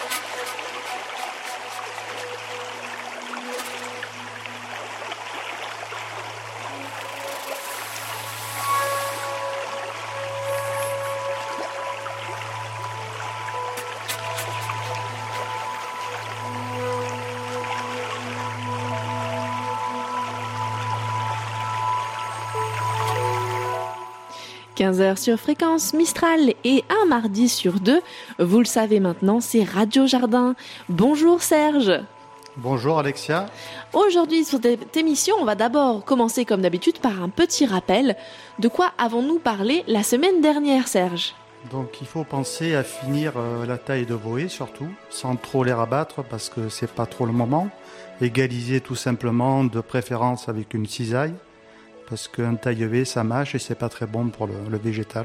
15h sur Fréquence Mistral et un mardi sur deux, vous le savez maintenant, c'est Radio Jardin. Bonjour Serge. Bonjour Alexia. Aujourd'hui sur cette émission, on va d'abord commencer comme d'habitude par un petit rappel. De quoi avons-nous parlé la semaine dernière, Serge ? Donc il faut penser à finir la taille de vos haies surtout, sans trop les rabattre parce que c'est pas trop le moment. Égaliser tout simplement, de préférence avec une cisaille, parce qu'un taille-haie ça mâche et c'est pas très bon pour le végétal.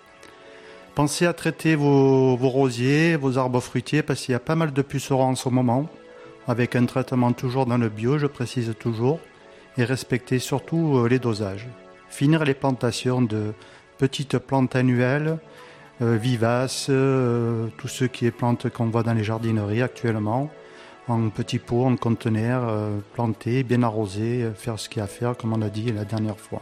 Pensez à traiter vos rosiers, vos arbres fruitiers, parce qu'il y a pas mal de pucerons en ce moment, avec un traitement toujours dans le bio, je précise toujours, et respectez surtout les dosages. Finir les plantations de petites plantes annuelles, vivaces, tout ce qui est plantes qu'on voit dans les jardineries actuellement, en petits pots, en conteneurs, plantés, bien arrosés, faire ce qu'il y a à faire, comme on a dit la dernière fois.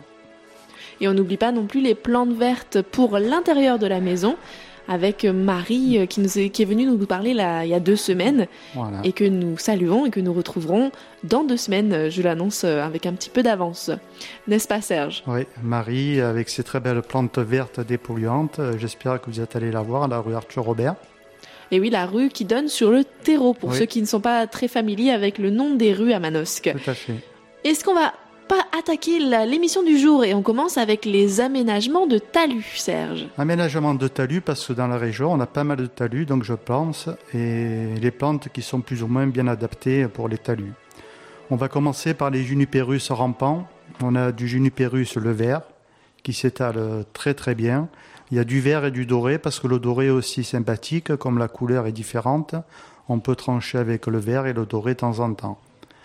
Et on n'oublie pas non plus les plantes vertes pour l'intérieur de la maison, avec Marie qui est venue nous parler il y a 2 semaines, voilà. Et que nous saluons et que nous retrouverons dans 2 semaines, je l'annonce avec un petit peu d'avance. N'est-ce pas Serge ? Oui, Marie, avec ses très belles plantes vertes dépolluantes, j'espère que vous êtes allé la voir à la rue Arthur Robert. Et oui, la rue qui donne sur le terreau, pour ceux qui ne sont pas très familiers avec le nom des rues à Manosque. Tout à fait. Est-ce qu'on va pas attaquer l'émission du jour et on commence avec les aménagements de talus, Serge ? Aménagement de talus, parce que dans la région, on a pas mal de talus, donc je pense, et les plantes qui sont plus ou moins bien adaptées pour les talus. On va commencer par les Juniperus rampants. On a du Juniperus le vert, qui s'étale très très bien. Il y a du vert et du doré, parce que le doré est aussi sympathique, comme la couleur est différente. On peut trancher avec le vert et le doré de temps en temps.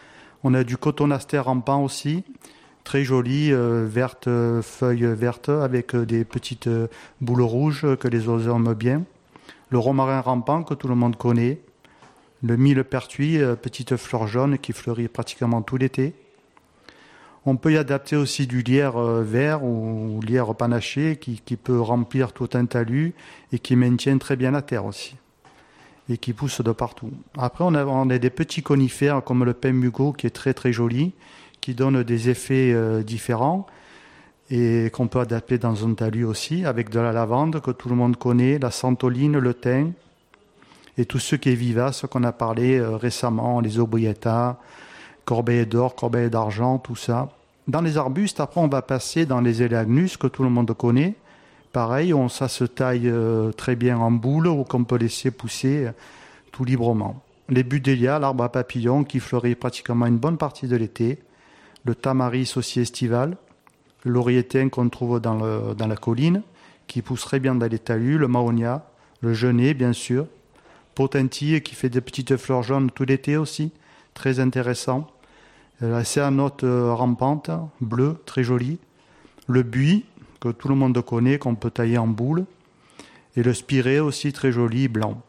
On a du cotonaster rampant aussi, très joli, verte, feuilles vertes, avec des petites boules rouges que les oiseaux aiment bien. Le romarin rampant, que tout le monde connaît. Le millepertuis, petite fleur jaune qui fleurit pratiquement tout l'été. On peut y adapter aussi du lierre vert ou lierre panaché qui peut remplir tout un talus et qui maintient très bien la terre aussi et qui pousse de partout. Après, on a des petits conifères comme le pin mugo qui est très très joli, qui donne des effets différents et qu'on peut adapter dans un talus aussi avec de la lavande que tout le monde connaît, la santoline, le thym et tout ce qui est vivace qu'on a parlé récemment, les aubriettas, corbeille d'or, corbeille d'argent, tout ça. Dans les arbustes, après, on va passer dans les élagnus que tout le monde connaît. Pareil, ça se taille très bien en boule ou qu'on peut laisser pousser tout librement. Les budélias, l'arbre à papillons qui fleurit pratiquement une bonne partie de l'été. Le tamaris aussi estival. Le laurier thym qu'on trouve dans la colline, qui pousse très bien dans les talus. Le mahonia, le genêt, bien sûr. Potentille qui fait des petites fleurs jaunes tout l'été aussi. Très intéressant. La céanote rampante, bleue, très jolie. Le buis, que tout le monde connaît, qu'on peut tailler en boule. Et le spiret aussi, très joli, blanc.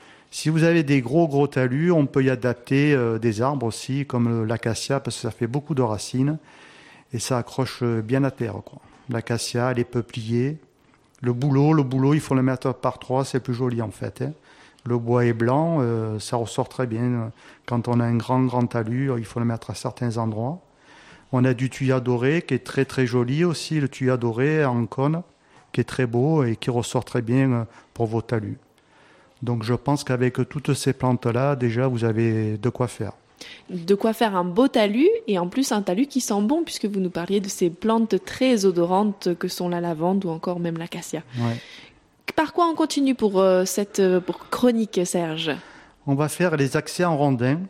Si vous avez des gros talus, on peut y adapter des arbres aussi, comme l'acacia, parce que ça fait beaucoup de racines. Et ça accroche bien à terre, quoi. L'acacia, les peupliers. Le bouleau, il faut le mettre par 3, c'est plus joli en fait, hein. Le bois est blanc, ça ressort très bien. Quand on a un grand talus, il faut le mettre à certains endroits. On a du thuya doré qui est très très joli aussi, le thuya doré en cône, qui est très beau et qui ressort très bien pour vos talus. Donc je pense qu'avec toutes ces plantes-là, déjà vous avez de quoi faire. De quoi faire un beau talus, et en plus un talus qui sent bon, puisque vous nous parliez de ces plantes très odorantes que sont la lavande ou encore même l'acacia. Ouais. Par quoi on continue pour cette chronique, Serge ? On va faire les accès en rondins.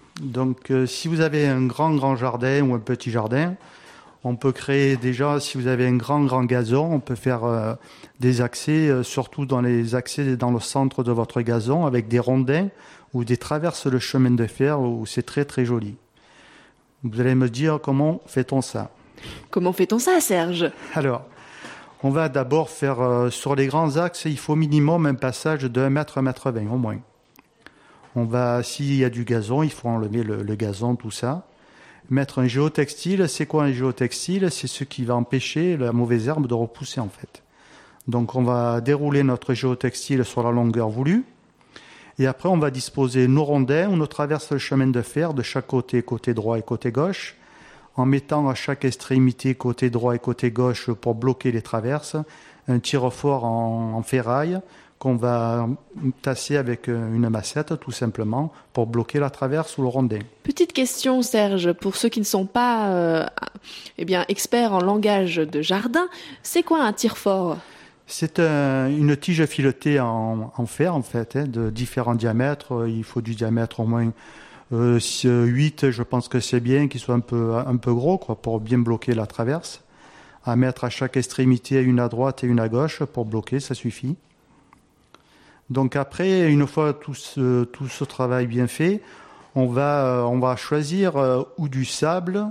Donc si vous avez un grand jardin ou un petit jardin, on peut créer déjà, si vous avez un grand gazon, on peut faire des accès, surtout dans les accès dans le centre de votre gazon, avec des rondins ou des traverses de chemin de fer où c'est très très joli. Vous allez me dire comment fait-on ça ? Comment fait-on ça, Serge ? Alors, on va d'abord faire, sur les grands axes, il faut minimum un passage de 1 mètre, 1 mètre 20 au moins. S'il y a du gazon, il faut enlever le gazon, tout ça. Mettre un géotextile, c'est quoi un géotextile? C'est ce qui va empêcher la mauvaise herbe de repousser en fait. Donc on va dérouler notre géotextile sur la longueur voulue. Et après, on va disposer nos rondins où on traverse le chemin de fer de chaque côté, côté droit et côté gauche, en mettant à chaque extrémité, côté droit et côté gauche, pour bloquer les traverses, un tire-fort en ferraille qu'on va tasser avec une massette, tout simplement, pour bloquer la traverse ou le rondin. Petite question, Serge, pour ceux qui ne sont pas experts en langage de jardin, c'est quoi un tire-fort ? C'est une tige filetée en fer, en fait, de différents diamètres. Il faut du diamètre au moins 8, je pense que c'est bien, qu'il soit un peu gros, quoi, pour bien bloquer la traverse. À mettre à chaque extrémité, une à droite et une à gauche, pour bloquer, ça suffit. Donc après, une fois tout ce travail bien fait, on va choisir ou du sable,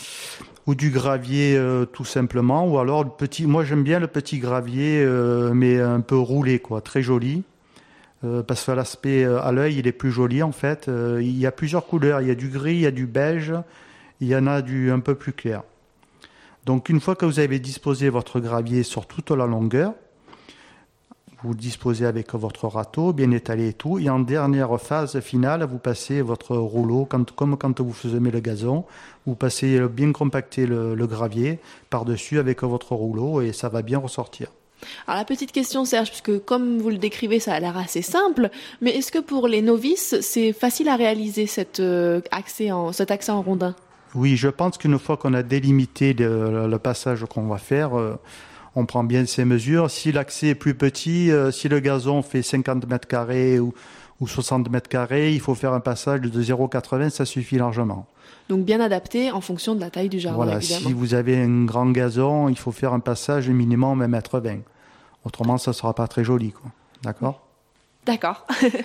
ou du gravier tout simplement, ou alors moi j'aime bien le petit gravier, mais un peu roulé, quoi, très joli, parce que l'aspect à l'œil il est plus joli en fait. Il y a plusieurs couleurs, il y a du gris, il y a du beige, il y en a du un peu plus clair. Donc une fois que vous avez disposé votre gravier sur toute la longueur, vous disposez avec votre râteau, bien étalé et tout. Et en dernière phase finale, vous passez votre rouleau, comme quand vous semez le gazon. Vous passez bien compacter le gravier par-dessus avec votre rouleau et ça va bien ressortir. Alors la petite question, Serge, puisque comme vous le décrivez, ça a l'air assez simple, mais est-ce que pour les novices, c'est facile à réaliser cet accès en rondin ? Oui, je pense qu'une fois qu'on a délimité le passage qu'on va faire, on prend bien ses mesures. Si l'accès est plus petit, si le gazon fait 50 mètres carrés ou 60 mètres carrés, il faut faire un passage de 0,80, ça suffit largement. Donc bien adapté en fonction de la taille du jardin, voilà, évidemment. Si vous avez un grand gazon, il faut faire un passage minimum 1,20 m. Autrement, ça ne sera pas très joli, quoi. D'accord ? D'accord.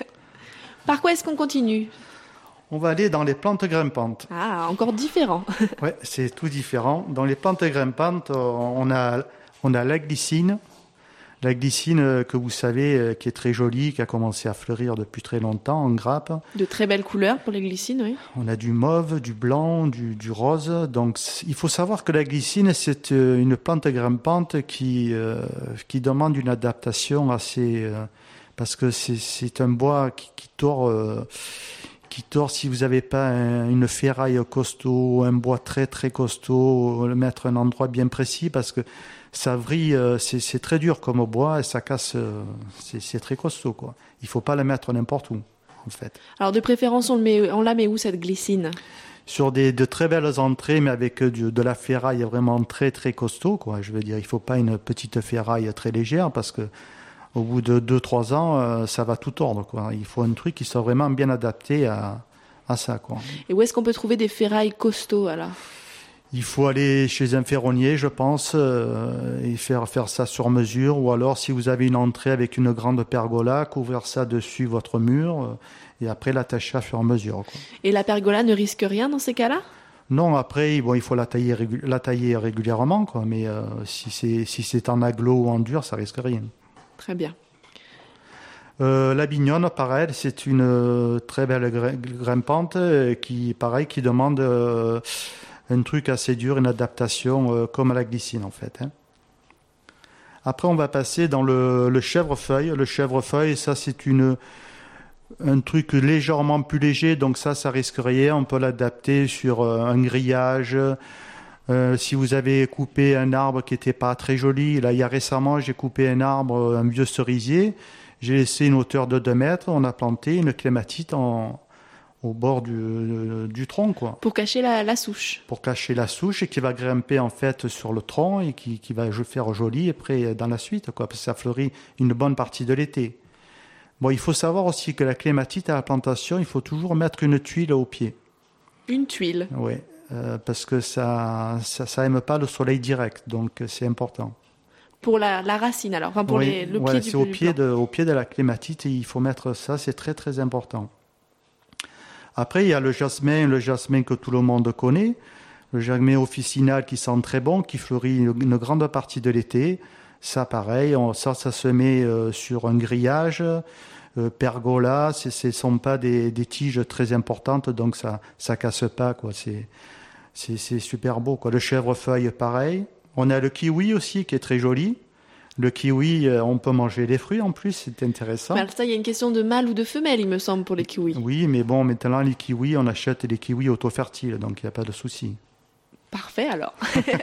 Par quoi est-ce qu'on continue ? On va aller dans les plantes grimpantes. Ah, encore différent. Oui, c'est tout différent. Dans les plantes grimpantes, on a la glycine. La glycine que vous savez, qui est très jolie, qui a commencé à fleurir depuis très longtemps en grappe. De très belles couleurs pour les glycines, oui. On a du mauve, du blanc, du rose. Donc il faut savoir que la glycine, c'est une plante grimpante qui demande une adaptation assez... parce que c'est un bois qui tord... si vous n'avez pas une ferraille costaud, un bois très très costaud, le mettre à un endroit bien précis parce que ça vrille, c'est très dur comme bois et ça casse, c'est très costaud, quoi. Il ne faut pas le mettre n'importe où, en fait. Alors de préférence, on la met où cette glycine ? Sur de très belles entrées, mais avec de la ferraille vraiment très très costaud, quoi. Je veux dire, il ne faut pas une petite ferraille très légère parce que au bout de 2-3 ans, ça va tout tordre, quoi. Il faut un truc qui soit vraiment bien adapté à ça, quoi. Et où est-ce qu'on peut trouver des ferrailles costauds, alors ? Il faut aller chez un ferronnier, je pense, et faire ça sur mesure. Ou alors, si vous avez une entrée avec une grande pergola, couvrir ça dessus votre mur, et après l'attacher à sur mesure, quoi. Et la pergola ne risque rien dans ces cas-là ? Non, après, il faut la tailler régulièrement, quoi. Mais si c'est en aglo ou en dur, ça risque rien. Très bien. La bignonne, pareil, c'est une très belle grimpante qui demande un truc assez dur, une adaptation comme à la glycine en fait. Après, on va passer dans le chèvrefeuille. Le chèvrefeuille, ça c'est un truc légèrement plus léger, donc ça risque rien. On peut l'adapter sur un grillage. Si vous avez coupé un arbre qui n'était pas très joli, là, récemment, j'ai coupé un arbre, un vieux cerisier. J'ai laissé une hauteur de 2 mètres. On a planté une clématite au bord du tronc, quoi. Pour cacher la souche. Pour cacher la souche et qui va grimper en fait sur le tronc et qui va faire joli après dans la suite, quoi, parce que ça fleurit une bonne partie de l'été. Bon, il faut savoir aussi que la clématite à la plantation, il faut toujours mettre une tuile au pied. Une tuile ? Oui. Parce que ça aime pas le soleil direct, donc c'est important. Pour la racine alors, enfin pour le pied ouais, du c'est au pied de la clématite et il faut mettre ça, c'est très très important. Après il y a le jasmin que tout le monde connaît, le jasmin officinal qui sent très bon, qui fleurit une grande partie de l'été. Ça pareil, ça se met sur un grillage. pergola, ce ne sont pas des tiges très importantes, donc ça casse pas, quoi. C'est super beau, quoi. Le chèvrefeuille, pareil. On a le kiwi aussi, qui est très joli. Le kiwi, on peut manger les fruits en plus, c'est intéressant. Alors ça, il y a une question de mâle ou de femelle, il me semble, pour les kiwis. Oui, mais bon, maintenant, les kiwis, on achète des kiwis auto-fertiles, donc il n'y a pas de souci. Parfait, alors.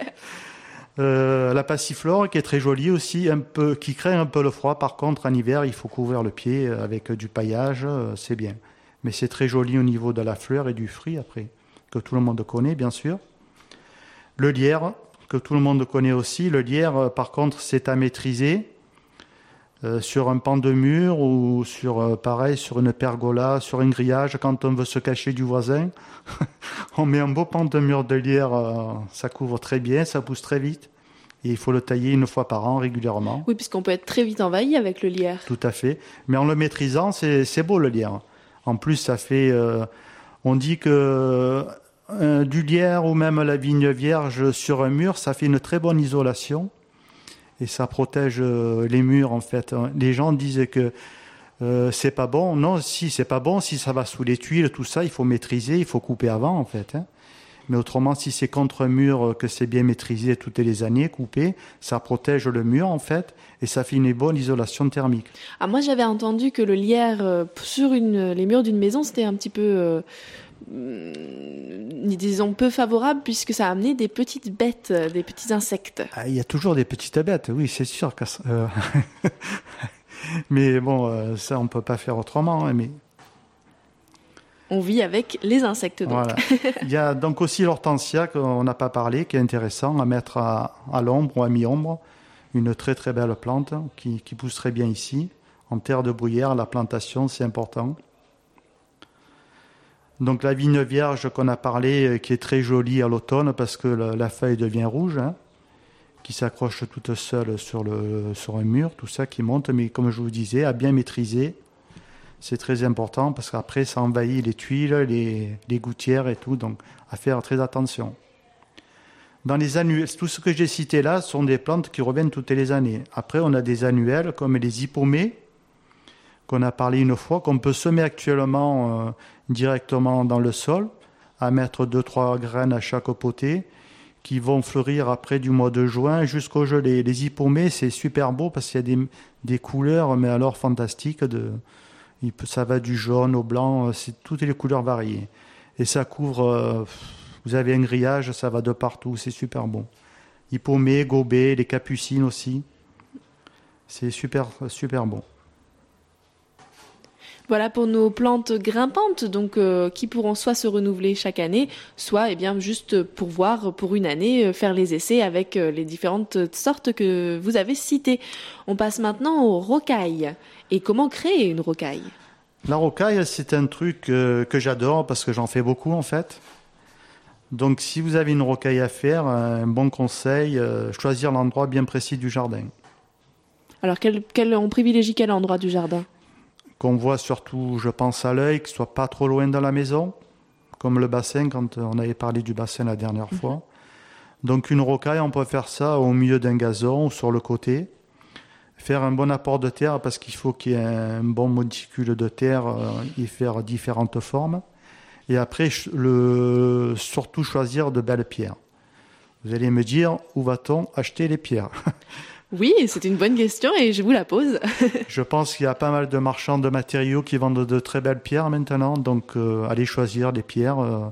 La passiflore, qui est très jolie aussi, qui craint un peu le froid. Par contre, en hiver, il faut couvrir le pied avec du paillage, c'est bien. Mais c'est très joli au niveau de la fleur et du fruit, après, que tout le monde connaît, bien sûr. Le lierre, que tout le monde connaît aussi. Le lierre, par contre, c'est à maîtriser sur un pan de mur ou pareil, sur une pergola, sur un grillage, quand on veut se cacher du voisin. On met un beau pan de mur de lierre, ça couvre très bien, ça pousse très vite. Et il faut le tailler une fois par an, régulièrement. Oui, puisqu'on peut être très vite envahi avec le lierre. Tout à fait. Mais en le maîtrisant, c'est beau le lierre. En plus, ça fait... on dit que... du lierre ou même la vigne vierge sur un mur, ça fait une très bonne isolation et ça protège les murs en fait. Les gens disent que c'est pas bon. Non, si c'est pas bon, si ça va sous les tuiles, tout ça, il faut maîtriser, il faut couper avant en fait. Mais autrement, si c'est contre un mur, que c'est bien maîtrisé toutes les années, coupé, ça protège le mur en fait et ça fait une bonne isolation thermique. Ah, moi j'avais entendu que le lierre sur les murs d'une maison, c'était un petit peu... disons peu favorable puisque ça a amené des petites bêtes, des petits insectes. Ah, il y a toujours des petites bêtes, oui, c'est sûr. Mais bon, ça on peut pas faire autrement. Mais on vit avec les insectes donc. Voilà. Il y a donc aussi l'hortensia qu'on n'a pas parlé, qui est intéressant à mettre à l'ombre ou à mi-ombre. Une très très belle plante qui pousse très bien ici. En terre de bruyère, la plantation c'est important. Donc la vigne vierge qu'on a parlé, qui est très jolie à l'automne parce que la feuille devient rouge, qui s'accroche toute seule sur un mur, tout ça qui monte, mais comme je vous disais, à bien maîtriser, c'est très important parce qu'après ça envahit les tuiles, les gouttières et tout, donc à faire très attention. Dans les annuels, tout ce que j'ai cité là sont des plantes qui reviennent toutes les années. Après on a des annuels comme les hippomées, qu'on a parlé une fois, qu'on peut semer actuellement directement dans le sol, à mettre 2-3 graines à chaque potée, qui vont fleurir après du mois de juin jusqu'au gelée. Les hippomées, c'est super beau parce qu'il y a des couleurs, mais alors fantastiques. Ça va du jaune au blanc, c'est toutes les couleurs variées. Et ça couvre, vous avez un grillage, ça va de partout, c'est super bon. Hippomées, gobées, les capucines aussi, c'est super, super bon. Voilà pour nos plantes grimpantes, donc qui pourront soit se renouveler chaque année, soit juste pour voir pour une année, faire les essais avec les différentes sortes que vous avez citées. On passe maintenant aux rocailles. Et comment créer une rocaille ? La rocaille, c'est un truc que j'adore parce que j'en fais beaucoup en fait. Donc si vous avez une rocaille à faire, un bon conseil, choisir l'endroit bien précis du jardin. Alors on privilégie quel endroit du jardin ? Qu'on voit surtout, je pense, à l'œil, qui ne soit pas trop loin de la maison, comme le bassin, quand on avait parlé du bassin la dernière fois. Donc une rocaille, on peut faire ça au milieu d'un gazon ou sur le côté. Faire un bon apport de terre, parce qu'il faut qu'il y ait un bon monticule de terre et faire différentes formes. Et après, surtout choisir de belles pierres. Vous allez me dire, où va-t-on acheter les pierres ? Oui, c'est une bonne question et je vous la pose. Je pense qu'il y a pas mal de marchands de matériaux qui vendent de très belles pierres maintenant, donc allez choisir les pierres.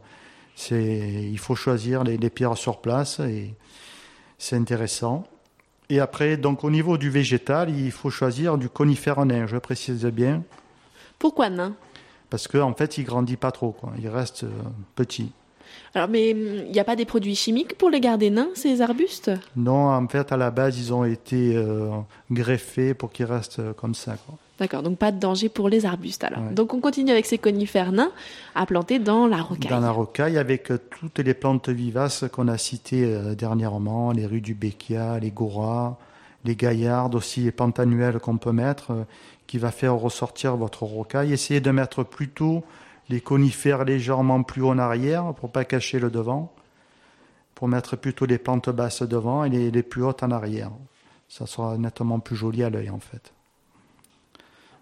Il faut choisir les pierres sur place et c'est intéressant. Et après, donc au niveau du végétal, il faut choisir du conifère nain, je précise bien. Pourquoi nain ? Parce qu'en fait, il grandit pas trop, quoi. Il reste petit. Alors, mais il n'y a pas des produits chimiques pour les garder nains, ces arbustes ? Non, en fait, à la base, ils ont été greffés pour qu'ils restent comme ça, quoi. D'accord, donc pas de danger pour les arbustes alors. Ouais. Donc on continue avec ces conifères nains à planter dans la rocaille. Dans la rocaille, avec toutes les plantes vivaces qu'on a citées dernièrement, les rudbeckia, les goras, les gaillardes, aussi les plantes annuelles qu'on peut mettre, qui va faire ressortir votre rocaille. Essayez de mettre plutôt les conifères légèrement plus haut en arrière pour pas cacher le devant, pour mettre plutôt les plantes basses devant et les plus hautes en arrière. Ça sera nettement plus joli à l'œil en fait.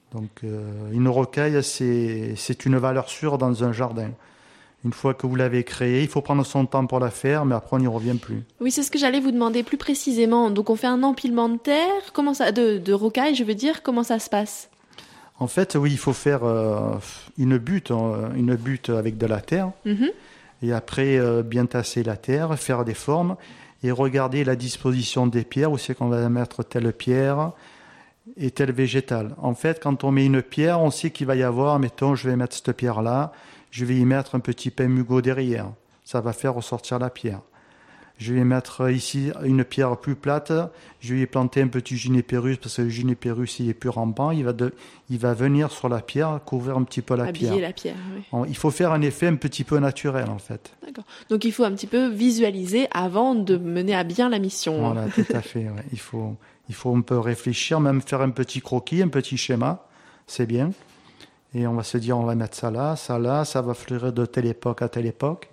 Donc une rocaille, c'est une valeur sûre dans un jardin. Une fois que vous l'avez créée, il faut prendre son temps pour la faire, mais après on n'y revient plus. Oui, c'est ce que j'allais vous demander plus précisément. Donc on fait un empilement de terre, de rocaille, je veux dire, comment ça se passe? En fait, oui, il faut faire une butte avec de la terre, et après bien tasser la terre, faire des formes, et regarder la disposition des pierres, où c'est qu'on va mettre telle pierre et tel végétal. En fait, quand on met une pierre, on sait qu'il va y avoir, mettons, je vais mettre cette pierre-là, je vais y mettre un petit pin mugot derrière. Ça va faire ressortir la pierre. Je vais mettre ici une pierre plus plate, je vais y planter un petit Juniperus, parce que le Juniperus, il est plus rampant, il va venir sur la pierre, couvrir un petit peu la pierre. Habiller la pierre, oui. Il faut faire un effet un petit peu naturel, en fait. D'accord. Donc il faut un petit peu visualiser avant de mener à bien la mission. Voilà, tout à fait. Ouais. Il faut un peu réfléchir, même faire un petit croquis, un petit schéma, c'est bien. Et on va se dire, on va mettre ça là, ça va fleurir de telle époque à telle époque.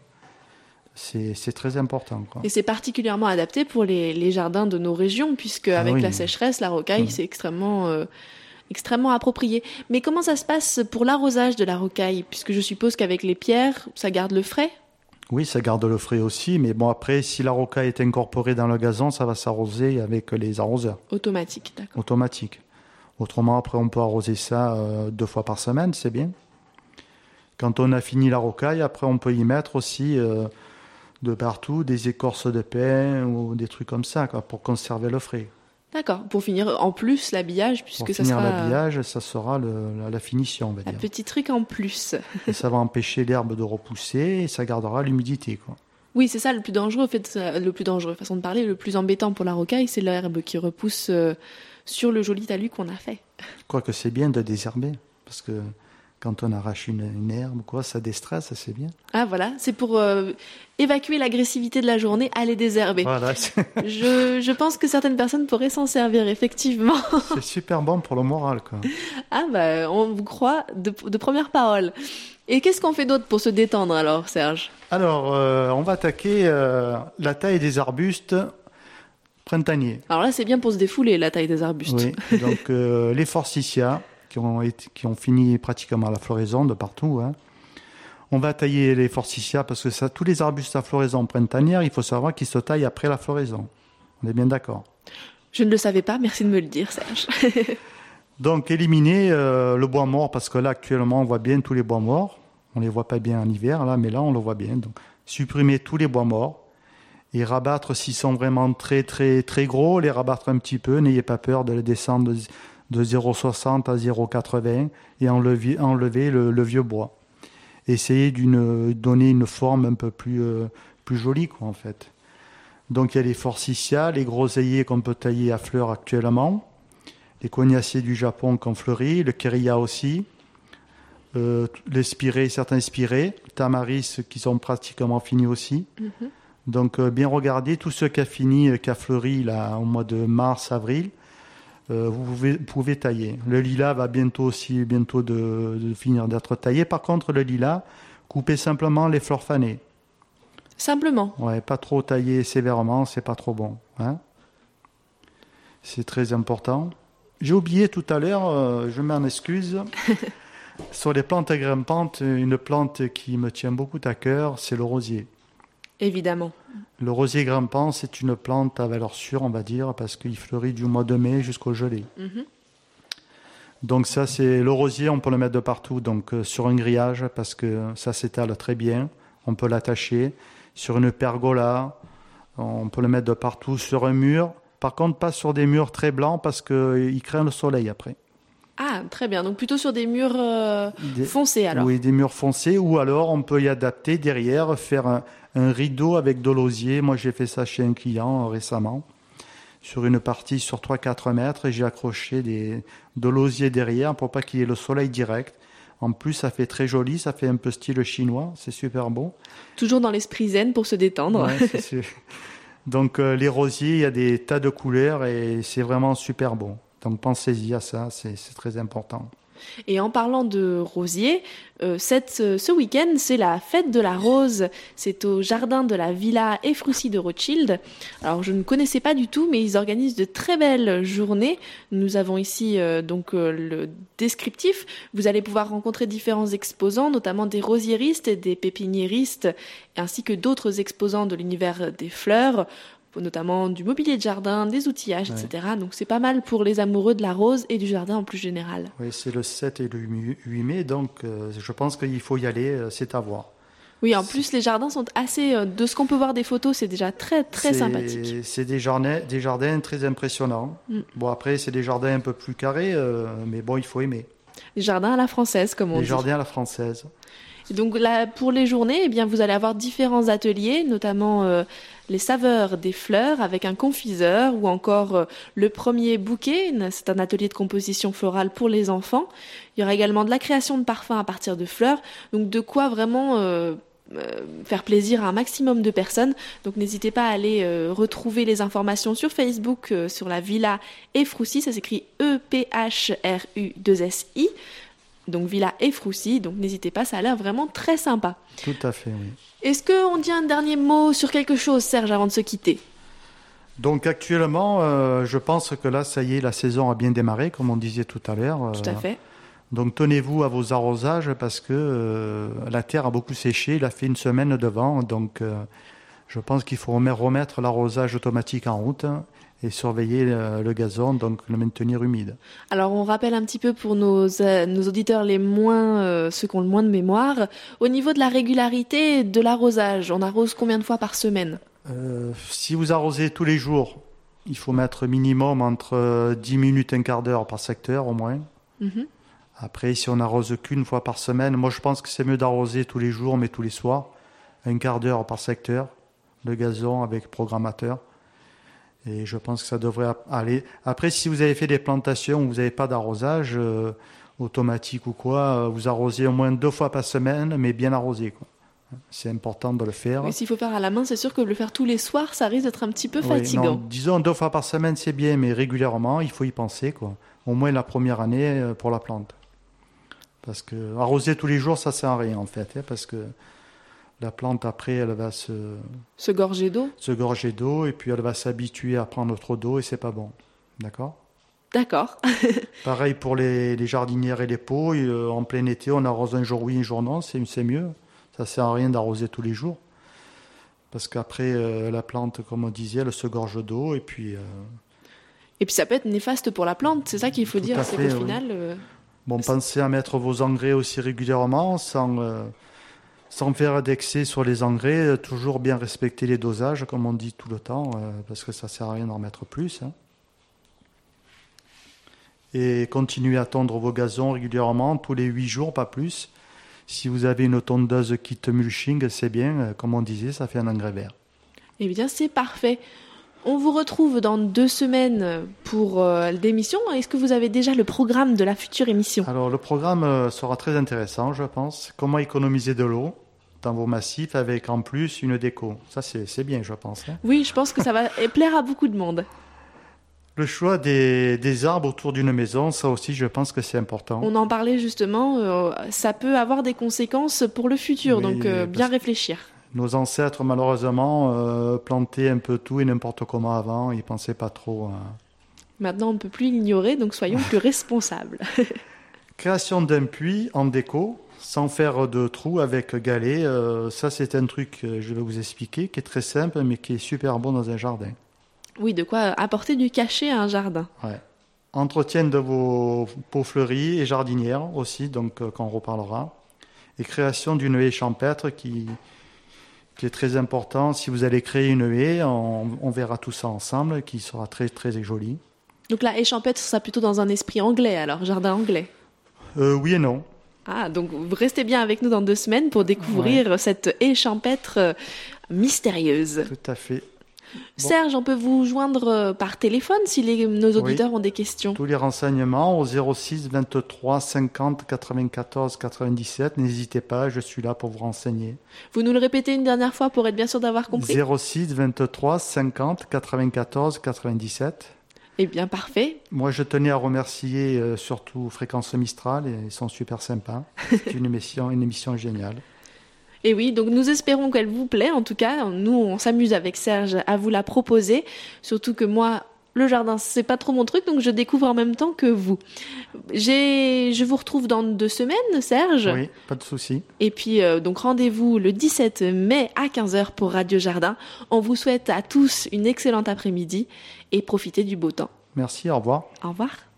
C'est très important, quoi. Et c'est particulièrement adapté pour les jardins de nos régions, puisque avec la sécheresse, la rocaille, c'est extrêmement approprié. Mais comment ça se passe pour l'arrosage de la rocaille? Puisque je suppose qu'avec les pierres, ça garde le frais? Oui, ça garde le frais aussi, mais bon, après, si la rocaille est incorporée dans le gazon, ça va s'arroser avec les arroseurs. Automatique, d'accord. Automatique. Autrement, après, on peut arroser ça 2 fois par semaine, c'est bien. Quand on a fini la rocaille, après, on peut y mettre aussi de partout des écorces de pin ou des trucs comme ça, quoi, pour conserver le frais. D'accord. Pour finir, en plus, l'habillage, puisque ça sera... Pour finir l'habillage, ça sera la finition, on va dire. Un petit truc en plus. Et ça va empêcher l'herbe de repousser et ça gardera l'humidité, quoi. Oui, c'est ça le plus dangereux, en fait, façon de parler, le plus embêtant pour la rocaille, c'est l'herbe qui repousse sur le joli talus qu'on a fait. Je crois que c'est bien de désherber, parce que quand on arrache une herbe, quoi, ça déstresse, c'est bien. Ah voilà, c'est pour évacuer l'agressivité de la journée, aller désherber. Voilà. Je pense que certaines personnes pourraient s'en servir, effectivement. C'est super bon pour le moral, quoi. Ah bah, on vous croit de première parole. Et qu'est-ce qu'on fait d'autre pour se détendre alors, Serge? Alors, on va attaquer la taille des arbustes printaniers. Alors là, c'est bien pour se défouler, la taille des arbustes. Oui, donc les forsythias, qui ont fini pratiquement à la floraison de partout. Hein. On va tailler les forsythias parce que tous les arbustes à floraison printanière, il faut savoir qu'ils se taillent après la floraison. On est bien d'accord? Je ne le savais pas, merci de me le dire, Serge. Donc éliminer le bois mort, parce que là actuellement on voit bien tous les bois morts. On ne les voit pas bien en hiver, là, mais là on le voit bien. Donc supprimer tous les bois morts et rabattre s'ils sont vraiment très très très gros, les rabattre un petit peu, n'ayez pas peur de les descendre de 0,60 à 0,80 et enlever le vieux bois. Essayez de donner une forme un peu plus jolie, quoi, en fait. Donc il y a les forsythias, les groseilliers qu'on peut tailler à fleurs actuellement, les cognaciers du Japon qu'on fleurit, le kéria aussi, les spirées, certains spirées, tamaris qui sont pratiquement finis aussi. Mm-hmm. Donc bien regarder tout ce qui a fleuri là, au mois de mars, avril. Vous pouvez tailler. Le lilas va bientôt de finir d'être taillé. Par contre, le lilas, coupez simplement les fleurs fanées. Simplement. Ouais, pas trop tailler sévèrement, c'est pas trop bon. Hein, c'est très important. J'ai oublié tout à l'heure, je m'en excuse. Sur les plantes grimpantes, une plante qui me tient beaucoup à cœur, c'est le rosier. Évidemment. Le rosier grimpant, c'est une plante à valeur sûre, on va dire, parce qu'il fleurit du mois de mai jusqu'au gelée. Mm-hmm. Donc ça, c'est le rosier, on peut le mettre de partout, donc sur un grillage, parce que ça s'étale très bien. On peut l'attacher sur une pergola, on peut le mettre de partout, sur un mur. Par contre, pas sur des murs très blancs, parce qu'il craint le soleil après. Ah, très bien. Donc plutôt sur des murs foncés, alors. Oui, des murs foncés, ou alors on peut y adapter derrière, faire un rideau avec de l'osier. Moi, j'ai fait ça chez un client récemment, sur une partie sur 3-4 mètres, et j'ai accroché de l'osier derrière pour pas qu'il y ait le soleil direct. En plus, ça fait très joli, ça fait un peu style chinois, c'est super beau. Toujours dans l'esprit zen pour se détendre. Ouais, c'est... Donc les rosiers, il y a des tas de couleurs et c'est vraiment super beau. Donc pensez-y à ça, c'est très important. Et en parlant de rosiers, ce week-end, c'est la fête de la rose. C'est au jardin de la Villa Efroussi de Rothschild. Alors, je ne connaissais pas du tout, mais ils organisent de très belles journées. Nous avons ici le descriptif. Vous allez pouvoir rencontrer différents exposants, notamment des rosiéristes et des pépiniéristes, ainsi que d'autres exposants de l'univers des fleurs, notamment du mobilier de jardin, des outillages, etc. Donc c'est pas mal pour les amoureux de la rose et du jardin en plus général. Oui, c'est le 7 et le 8 mai, donc je pense qu'il faut y aller, c'est à voir. Oui, en plus les jardins sont assez, de ce qu'on peut voir des photos, c'est déjà très très sympathique. C'est des jardins très impressionnants. Bon, après c'est des jardins un peu plus carrés, mais bon, il faut aimer. Les jardins à la française, comme on dit. Les jardins à la française. Et donc là, pour les journées, eh bien, vous allez avoir différents ateliers, notamment les saveurs des fleurs avec un confiseur ou encore le premier bouquet. C'est un atelier de composition florale pour les enfants. Il y aura également de la création de parfums à partir de fleurs. Donc de quoi vraiment faire plaisir à un maximum de personnes. Donc n'hésitez pas à aller retrouver les informations sur Facebook sur la Villa Efroussi. Ça s'écrit EPHRU2SI. Donc Villa Efroussi, donc n'hésitez pas, ça a l'air vraiment très sympa. Tout à fait, oui. Est-ce qu'on dit un dernier mot sur quelque chose, Serge, avant de se quitter ? Donc actuellement, je pense que là, ça y est, la saison a bien démarré, comme on disait tout à l'heure. Tout à fait. Donc tenez-vous à vos arrosages parce que la terre a beaucoup séché, il a fait une semaine de vent, donc je pense qu'il faut remettre l'arrosage automatique en route et surveiller le gazon, donc le maintenir humide. Alors on rappelle un petit peu pour nos auditeurs les moins, ceux qui ont le moins de mémoire, au niveau de la régularité de l'arrosage, on arrose combien de fois par semaine ? Si vous arrosez tous les jours, il faut mettre minimum entre 10 minutes et un quart d'heure par secteur au moins. Mm-hmm. Après, si on arrose qu'une fois par semaine, moi je pense que c'est mieux d'arroser tous les jours, mais tous les soirs, un quart d'heure par secteur, le gazon avec programmateur. Et je pense que ça devrait aller. Après, si vous avez fait des plantations où vous n'avez pas d'arrosage automatique ou quoi, vous arrosez au moins 2 fois par semaine, mais bien arrosé, quoi. C'est important de le faire. Mais s'il faut faire à la main, c'est sûr que le faire tous les soirs, ça risque d'être un petit peu fatigant. Non, disons 2 fois par semaine, c'est bien, mais régulièrement, il faut y penser, quoi. Au moins la première année pour la plante. Parce que arroser tous les jours, ça ne sert à rien, en fait, parce que la plante, après, elle va se gorger d'eau. Se gorger d'eau, et puis elle va s'habituer à prendre trop d'eau, et c'est pas bon. D'accord ? D'accord. Pareil pour les jardinières et les pots. En plein été, on arrose un jour oui, un jour non, c'est mieux. Ça ne sert à rien d'arroser tous les jours. Parce qu'après, la plante, comme on disait, elle se gorge d'eau, et puis... Et puis ça peut être néfaste pour la plante, c'est ça qu'il faut dire, c'est qu'au final... Bon, pensez à mettre vos engrais aussi régulièrement, sans faire d'excès sur les engrais, toujours bien respecter les dosages, comme on dit tout le temps, parce que ça ne sert à rien d'en mettre plus. Hein. Et continuez à tondre vos gazons régulièrement, tous les 8 jours, pas plus. Si vous avez une tondeuse kit mulching, c'est bien, comme on disait, ça fait un engrais vert. Eh bien, c'est parfait. On vous retrouve dans 2 semaines pour l'émission. Est-ce que vous avez déjà le programme de la future émission ? Alors, le programme sera très intéressant, je pense. Comment économiser de l'eau dans vos massifs avec en plus une déco. Ça, c'est bien, je pense. Hein. Oui, je pense que ça va plaire à beaucoup de monde. Le choix des arbres autour d'une maison, ça aussi, je pense que c'est important. On en parlait justement. Ça peut avoir des conséquences pour le futur, oui, donc bien réfléchir. Nos ancêtres, malheureusement, plantaient un peu tout et n'importe comment avant. Ils ne pensaient pas trop. Maintenant, on ne peut plus l'ignorer, donc soyons plus responsables. Création d'un puits en déco, sans faire de trous avec galets. Ça, c'est un truc, je vais vous expliquer, qui est très simple, mais qui est super bon dans un jardin. Oui, de quoi apporter du cachet à un jardin. Ouais. Entretien de vos pots fleuris et jardinières aussi, donc quand on reparlera. Et création d'une haie champêtre qui est très important. Si vous allez créer une haie, on verra tout ça ensemble, qui sera très, très jolie. Donc la haie champêtre sera plutôt dans un esprit anglais, alors, jardin anglais. Oui et non. Ah, donc vous restez bien avec nous dans 2 semaines pour découvrir cette haie champêtre mystérieuse. Tout à fait. Bon. Serge, on peut vous joindre par téléphone si nos auditeurs ont des questions. Tous les renseignements au 06 23 50 94 97. N'hésitez pas, je suis là pour vous renseigner. Vous nous le répétez une dernière fois pour être bien sûr d'avoir compris ? 06 23 50 94 97. Eh bien, parfait. Moi, je tenais à remercier surtout Fréquence Mistral, ils sont super sympas. C'est une émission géniale. Et oui, donc nous espérons qu'elle vous plaît. En tout cas, nous, on s'amuse avec Serge à vous la proposer. Surtout que moi, le jardin, c'est pas trop mon truc, donc je découvre en même temps que vous. Je vous retrouve dans 2 semaines, Serge. Oui, pas de souci. Et puis, donc rendez-vous le 17 mai à 15h pour Radio Jardin. On vous souhaite à tous une excellente après-midi et profitez du beau temps. Merci, au revoir. Au revoir.